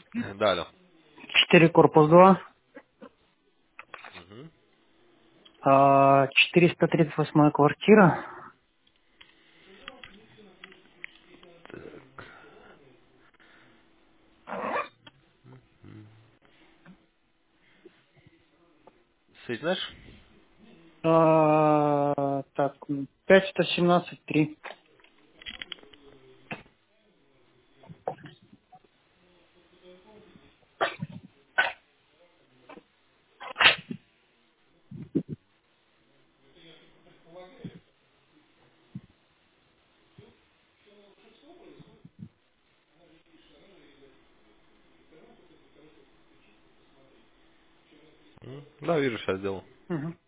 Да, алло. 4 корпус 2, Мгм. 438 квартира. Соединяешь? Так, 5117 3. Да, вижу, сейчас сделал. Угу.